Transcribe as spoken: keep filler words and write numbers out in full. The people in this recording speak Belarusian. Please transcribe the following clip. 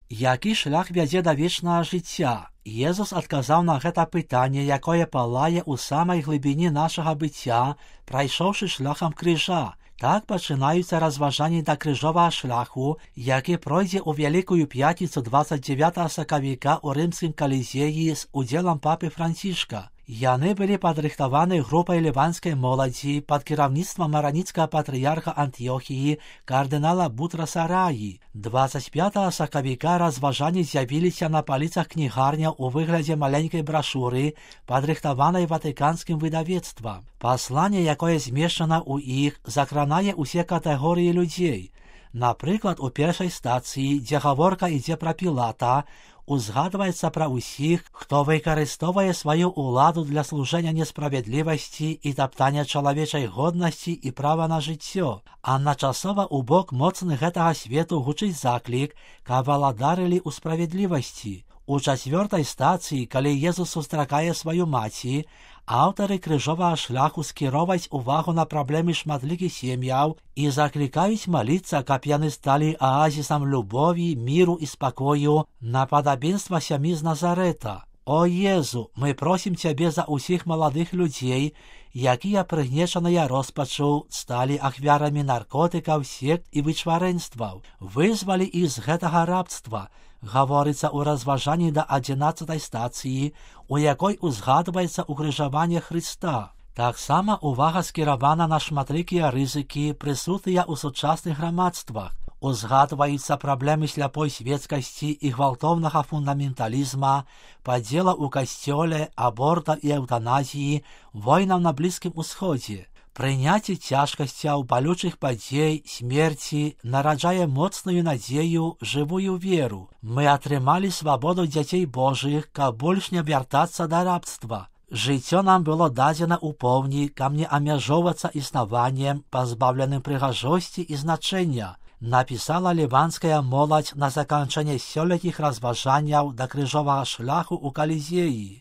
Які шлях вядзе да вечнага жыцця? Езус адказаў на гэта пытанне, якое палае ў самай глыбіні нашага быцця, прайшоўшы шляхам крыжа. Так пачынаюцца разважанні да крыжовага шляху, які пройдзе ў Вялікую пятніцу двадцять девятого сакавіка ў рымскім калізеі з удзелам папы Францішка. Яны былі падрыхтаваны групай ліванскай моладзі пад кіраўніцтвам мараніцкага патрыярха Антыёхіі кардынала Бутраса Раі. двадцять пятого сакавіка разважанні з'явіліся на паліцах кнігарня ў выглядзе маленькай брашуры, падрыхтаванай ватыканскім выдавецтвам. Пасланне, якое змешчана ў іх, закранае ўсе катэгорыі людзей. Напрыклад, у першай стацыі, дзе гаворка ідзе пра Пілата, узгадваецца пра ўсіх, хто выкарыстоўвае сваю ўладу для служэння несправядлівасці і таптання чалавечай годнасці і права на жыццё. Адначасова ў бок моцны гэтага свету гучыць заклік, каб валадарылі ў справядлівасці. У чацвёртай стацыі, калі Езус сустракае сваю маці, аўтары крыжовага шляху скіроўваюць увагу на праблемы шматлікіх сем'яў і заклікаюць маліцца, каб яны сталі аазісам любові, міру і спакою на падабенства сям'і з Назарэта. О Езу, мы просім Цябе за ўсіх маладых людзей, якія прыгнечаныя роспачу сталі ахвярамі наркотыкаў, сект і вычварэнстваў. Вызвалі іх з гэтага рабства, гаворыцца ў разважанні да адзінаццатай стацыі, у якой узгадваецца ўкрыжаванне Хрыста. Таксама увага скіравана на шматлікія рызыкі, прысутныя ў сучасных грамадствах. Узгадваюцца праблемы сляпой свецкасці і гвалтоўнага фундаменталізма, падзела ў касцёле, аборта і эўтаназіі, войнаў на Блізкім Усходзе. Прыняцце цяжкасцяў, балючых падзей, смерці нараджае моцную надзею, жывую веру. Мы атрымалі свабоду дзяцей Божых, каб больш не вяртацца да рабства. Жыццё нам было дадзена ў поўні, каб не абмяжоўвацца існаваннем, пазбаўленым прыгажосці і значэння, напісала ліванская моладзь на заканчэнне сёлетніх разважанняў да крыжовага шляху ў Калізеі.